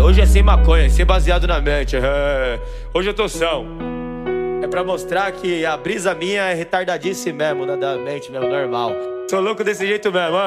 hoje é sem maconha, sem baseado na mente. Hoje eu tô são. É pra mostrar que a brisa minha é retardadíssima mesmo, da mente mesmo, normal. Sou louco desse jeito mesmo,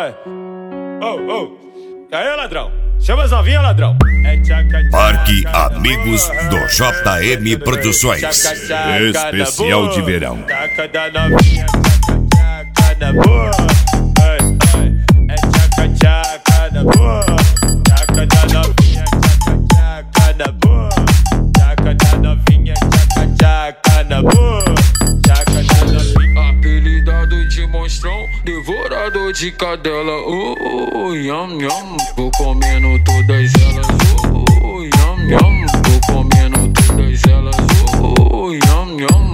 E aí, ladrão? Chama as novinhas, ladrão. Parque Amigos do JM Produções. Especial de verão. Taca da novinha, tchaca na boa. É tchaca na boa. Taca da novinha, tchaca na boa. Taca da novinha, tchaca na boa. Taca da novinha. Apelidado de monstrão, devorador de cadela. Yam yam, vou comendo todas elas. Yam yam, vou comendo todas elas. Yam yam,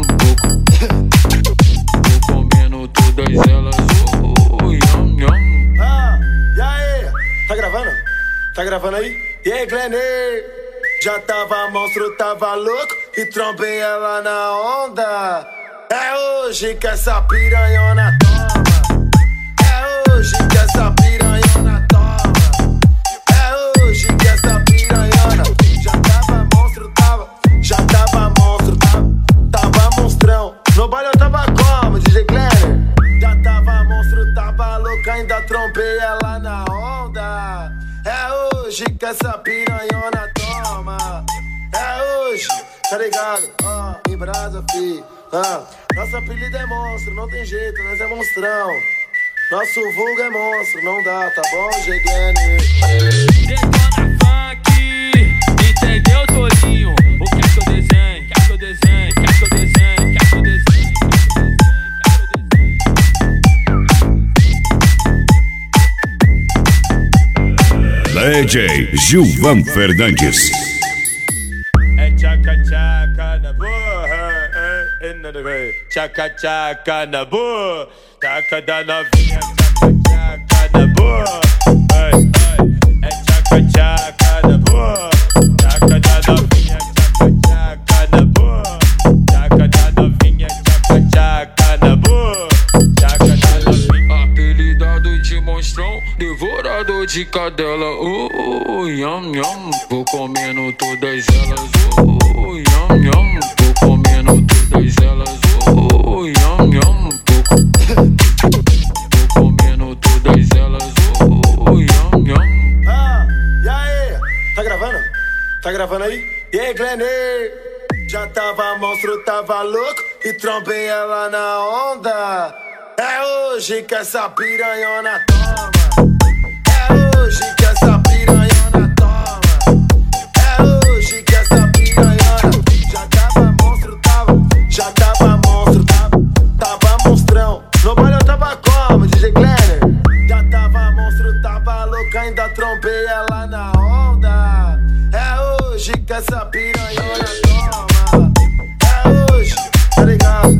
vou comendo todas elas. Yam yam. E aí? Tá gravando? Tá gravando aí? E aí, Glenê? Já tava monstro, tava louco e trombei ela na onda. É hoje que essa piranhona toma. É hoje que essa piranhona toma. É hoje que essa piranhona. Já tava monstro, já tava monstro, tava monstrão. No baile eu tava como, DJ Glenner? Já tava monstro, tava louca, ainda trombei ela na onda. É hoje que essa piranhona toma. É hoje, tá ligado? Em brasa, fi. Nosso apelido é monstro, não tem jeito, nós é monstrão. Nosso vulgo é monstro, não dá, tá bom, G-Glenner? Detona funk, entendeu, Tolinho? O que é que eu desenho? Quer que eu desenhe? Quer que eu desenhe? Quer que eu desenhe? DJ Gilvan Fernandes. É tchaca na boa. Tchaca na boa. Taca da novinha, tchaca na boa. É tchaca na boa. Taca da novinha, tchaca na boa. Taca da novinha, tchaca na boa. Taca da novinha. Apelidado de monstrão, devorador de cadela. Yam yam, vou comendo todas elas. Yam yam, vou comendo todas elas. Yam yam, vou comendo todas elas. Yam yam. E aí? Tá gravando? Tá gravando aí? E aí, Glenê? Já tava monstro, tava louco e trombei ela na onda. É hoje que essa piranhona toma. É hoje que essa piranhona toma. É hoje que essa piranhona. Já tava monstro, já tava monstro, tava monstrão. No baile eu tava como, DJ Glenner? Já tava monstro, tava louca, ainda trombei ela na onda. É hoje que essa piranhona toma. É hoje, tá ligado?